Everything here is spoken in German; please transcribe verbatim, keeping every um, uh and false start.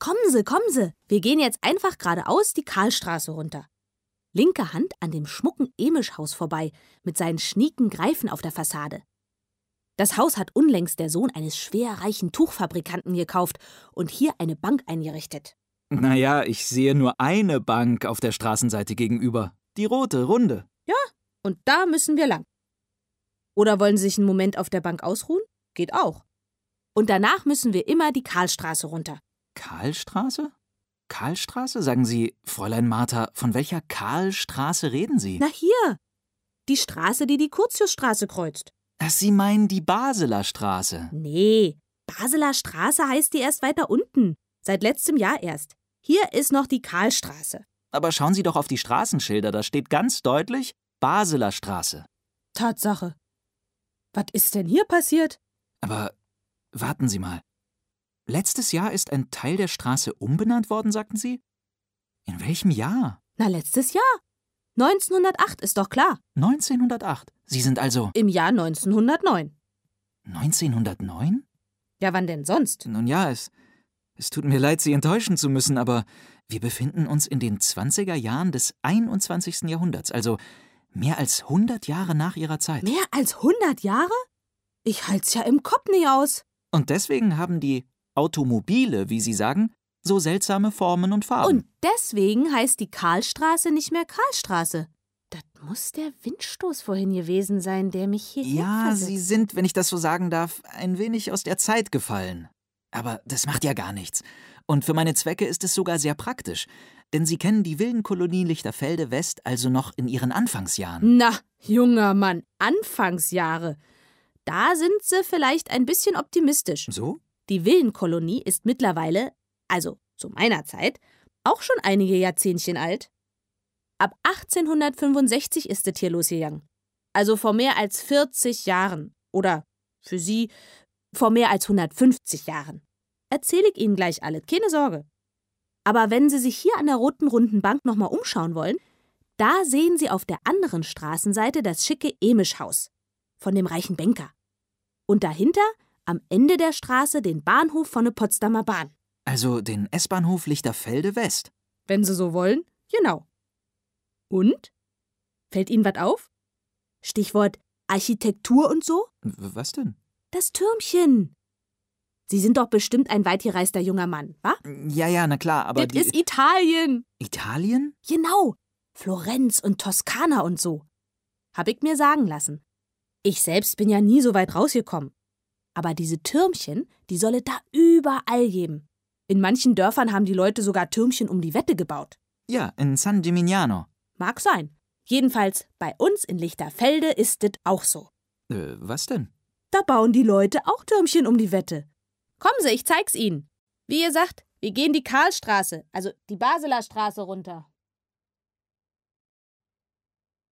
Kommen Sie, kommen Sie. Wir gehen jetzt einfach geradeaus die Karlstraße runter. Linke Hand an dem schmucken Emisch-Haus vorbei, mit seinen schnieken Greifen auf der Fassade. Das Haus hat unlängst der Sohn eines schwerreichen Tuchfabrikanten gekauft und hier eine Bank eingerichtet. Naja, ich sehe nur eine Bank auf der Straßenseite gegenüber. Die rote, runde. Ja, und da müssen wir lang. Oder wollen Sie sich einen Moment auf der Bank ausruhen? Geht auch. Und danach müssen wir immer die Karlstraße runter. Karlstraße? Karlstraße? Sagen Sie, Fräulein Martha, von welcher Karlstraße reden Sie? Na hier, die Straße, die die Curtiusstraße kreuzt. Ach, Sie meinen die Baseler Straße? Nee, Baseler Straße heißt die erst weiter unten. Seit letztem Jahr erst. Hier ist noch die Karlstraße. Aber schauen Sie doch auf die Straßenschilder, da steht ganz deutlich Baseler Straße. Tatsache. Was ist denn hier passiert? Aber warten Sie mal. Letztes Jahr ist ein Teil der Straße umbenannt worden, sagten Sie? In welchem Jahr? Na, letztes Jahr. neunzehnhundertacht ist doch klar. neunzehnhundertacht. Sie sind also... Im Jahr neunzehnhundertneun. neunzehnhundertneun? Ja, wann denn sonst? Nun ja, es, es tut mir leid, Sie enttäuschen zu müssen, aber wir befinden uns in den zwanziger Jahren des einundzwanzigsten Jahrhunderts, also mehr als hundert Jahre nach Ihrer Zeit. Mehr als hundert Jahre? Ich halt's ja im Kopf nie aus. Und deswegen haben die Automobile, wie Sie sagen, so seltsame Formen und Farben. Und deswegen heißt die Karlstraße nicht mehr Karlstraße. Das muss der Windstoß vorhin gewesen sein, der mich hierher Ja, versetzt. Sie sind, wenn ich das so sagen darf, ein wenig aus der Zeit gefallen. Aber das macht ja gar nichts. Und für meine Zwecke ist es sogar sehr praktisch. Denn Sie kennen die Villenkolonie Lichterfelde West also noch in Ihren Anfangsjahren. Na, junger Mann, Anfangsjahre. Da sind Sie vielleicht ein bisschen optimistisch. So? Die Villenkolonie ist mittlerweile, also zu meiner Zeit, auch schon einige Jahrzehntchen alt. Ab achtzehnhundertfünfundsechzig ist es hier losgegangen. Also vor mehr als vierzig Jahren. Oder für Sie vor mehr als hundertfünfzig Jahren. Erzähle ich Ihnen gleich alles, keine Sorge. Aber wenn Sie sich hier an der roten runden Bank nochmal umschauen wollen, da sehen Sie auf der anderen Straßenseite das schicke Emisch-Haus von dem reichen Banker. Und dahinter, am Ende der Straße, den Bahnhof von der Potsdamer Bahn. Also den S-Bahnhof Lichterfelde West. Wenn Sie so wollen, genau. Und? Fällt Ihnen was auf? Stichwort Architektur und so? W- Was denn? Das Türmchen. Sie sind doch bestimmt ein weitgereister junger Mann, wa? Ja, ja, na klar, aber Das die... ist Italien. Italien? Genau. Florenz und Toskana und so. Hab ich mir sagen lassen. Ich selbst bin ja nie so weit rausgekommen. Aber diese Türmchen, die soll es da überall geben. In manchen Dörfern haben die Leute sogar Türmchen um die Wette gebaut. Ja, in San Gimignano. Mag sein. Jedenfalls bei uns in Lichterfelde ist es auch so. Äh, was denn? Da bauen die Leute auch Türmchen um die Wette. Kommen Sie, ich zeig's Ihnen. Wie gesagt, wir gehen die Karlstraße, also die Baseler Straße runter.